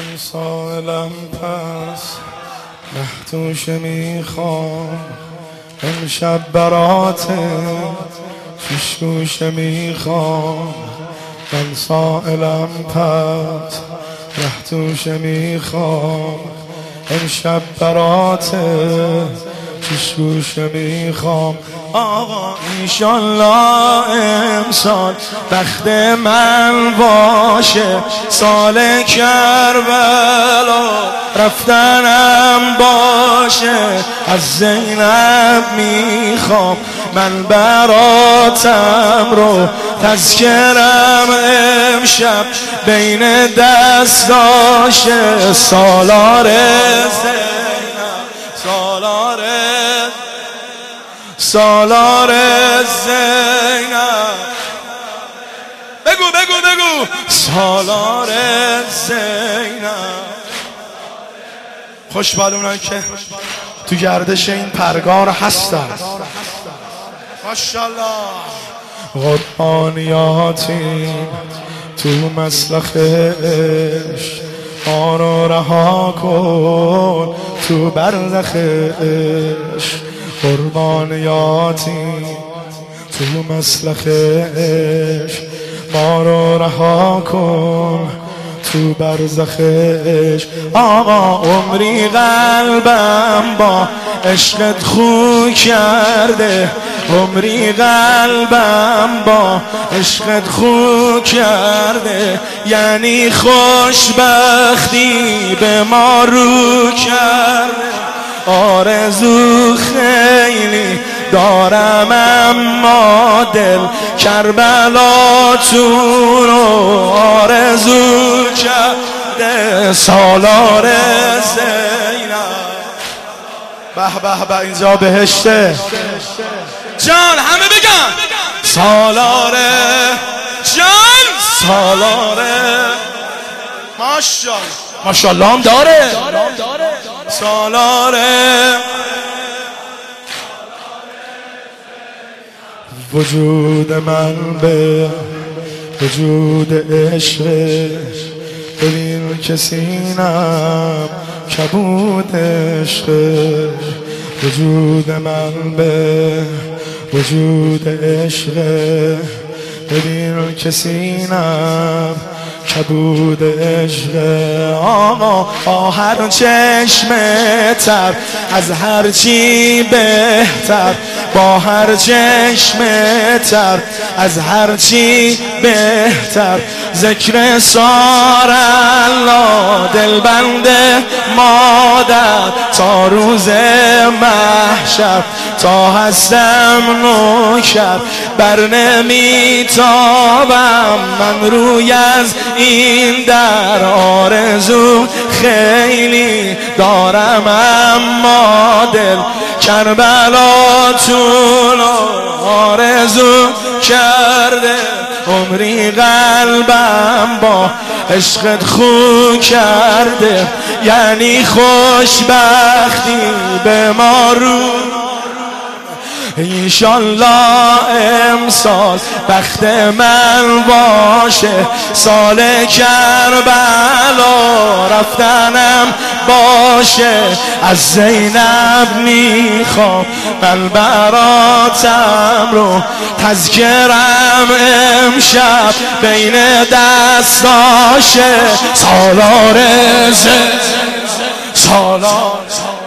من سائلم پس محتوش میخوام امشب برات شیشگوش میخوام من سائلم پس محتوش میخوام امشب برات شیشگوش میخوام آقا ایشالله امسال بخت من باشه سال کربلا رفتنم باشه از زینب میخوام من براتم رو تذکرم امشب بین دستاشه سالار زینب سالار زینب بگو سالار زینب خوشبالونان که تو گردش این پرگار هستن ماشاءالله قربانیاتیم تو مسلخ عشق ما رو رها کن تو برزخ عشق قربانیاتیم تو مسلخ عشق ما رو رها کن تو برزخ عشق آقا عمری قلبم با عشقت خو کرده عمری قلبم با عشقت خو کرده یعنی خوشبختی به ما رو کرده آرزو خیلی دارم اما دل کربلا تو رو آرزو کرده سالار زینب به به به اینجا بهشته جان همه بگن سالار جان سالار ماشاءالله هم داره سالار وجود من به وجود عشق ببین که سینم کبود عشق وجود من به وجود عشق ببین که سینم کبود عشق آقا هر چشم تر از هر چی بهتر با هر چشم تر از هر چی بهتر ذکر سار الله دلبند مادر تا روز محشر تا هستم نوکر بر نمیتابم من روی از این در آرزو خیلی دارم اما دل کربلا تو آرزو کرده عمری قلبم با عشقت خو کرده یعنی خوشبختی به ما رو ایشالله امسال بخت من باشه سال کربلا رفتنم باشه از زینب میخوام من براتم رو تذکرم امشب بین دستاشه سالار زینب سالار